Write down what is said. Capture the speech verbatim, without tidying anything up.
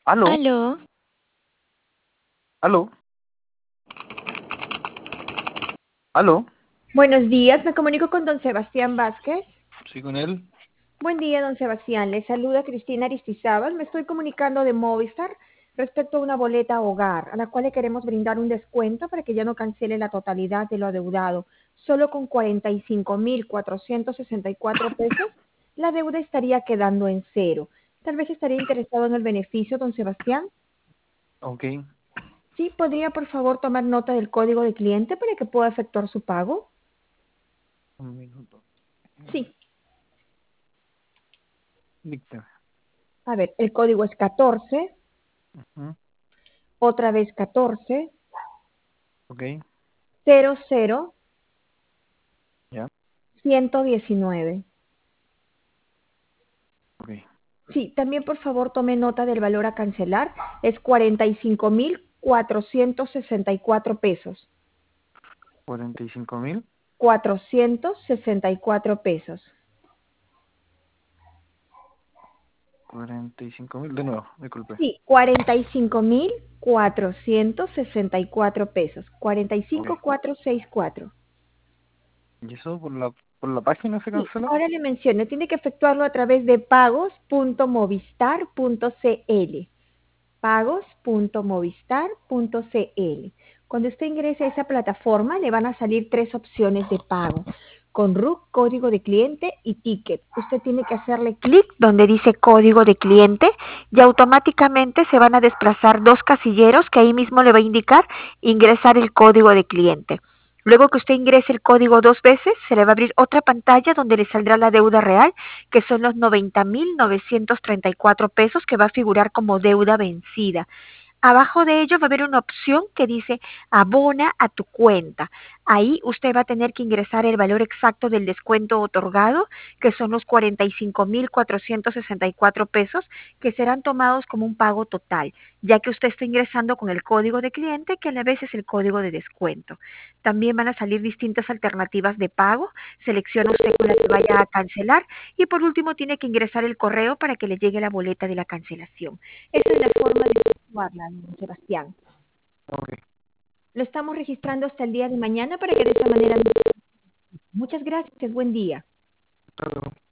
¿Aló? Aló, ¿Aló? ¿Aló? Buenos días, me comunico con don Sebastián Vázquez. Sí, con él. Buen día, don Sebastián. Le saluda Cristina Aristizábal. Me estoy comunicando de Movistar respecto a una boleta hogar, a la cual le queremos brindar un descuento para que ya no cancele la totalidad de lo adeudado. Solo con cuarenta y cinco mil cuatrocientos sesenta y cuatro pesos, la deuda estaría quedando en cero. Tal vez estaría interesado en el beneficio, don Sebastián. Ok. Sí, podría por favor tomar nota del código de cliente para que pueda efectuar su pago. Un minuto. Sí. Díctame. A ver, el código es catorce. Ujú. Otra vez catorce, Ok. cero cero, Ya. ciento diecinueve. Ok. Sí, también por favor tome nota del valor a cancelar. Es cuarenta y cinco mil cuatrocientos sesenta y cuatro pesos. Cuarenta y cinco mil. Cuatrocientos sesenta y cuatro pesos. Cuarenta y cinco mil. De nuevo, disculpe. Sí, cuarenta y cinco mil cuatrocientos sesenta y cuatro pesos. cuarenta y Ok. cinco mil cuatrocientos sesenta y cuatro. ¿Y eso por la, por la página se Sí, cancela? ahora le menciono, tiene que efectuarlo a través de pagos punto movistar punto cl. pagos punto movistar punto cl. Cuando usted ingrese a esa plataforma, le van a salir tres opciones de pago, con R U C, código de cliente y ticket. Usted tiene que hacerle clic donde dice código de cliente y automáticamente se van a desplazar dos casilleros que ahí mismo le va a indicar ingresar el código de cliente. Luego que usted ingrese el código dos veces, se le va a abrir otra pantalla donde le saldrá la deuda real, que son los noventa mil novecientos treinta y cuatro pesos que va a figurar como deuda vencida. Abajo de ello va a haber una opción que dice abona a tu cuenta. Ahí usted va a tener que ingresar el valor exacto del descuento otorgado, que son los cuarenta y cinco mil cuatrocientos sesenta y cuatro pesos, que serán tomados como un pago total, ya que usted está ingresando con el código de cliente, que a la vez es el código de descuento. También van a salir distintas alternativas de pago. Selecciona usted con la que vaya a cancelar y por último tiene que ingresar el correo para que le llegue la boleta de la cancelación. Esa es la forma de efectuarla, don Sebastián. Ok. Lo estamos registrando hasta el día de mañana para que de esta manera... Muchas gracias, buen día. Hasta luego.